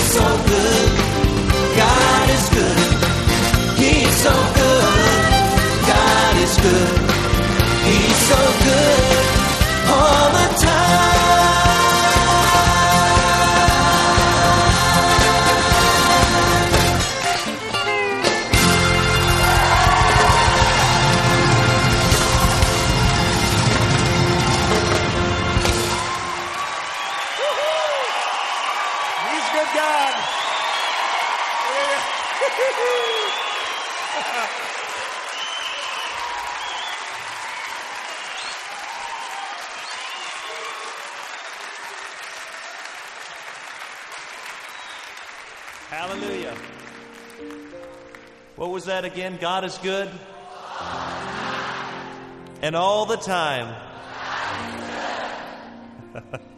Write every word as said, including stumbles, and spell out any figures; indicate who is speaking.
Speaker 1: He's so good. God is good. He's so good. God is good. He's so good all the time.
Speaker 2: He's good God.
Speaker 3: Hallelujah. What was that again? God is good. And all the time.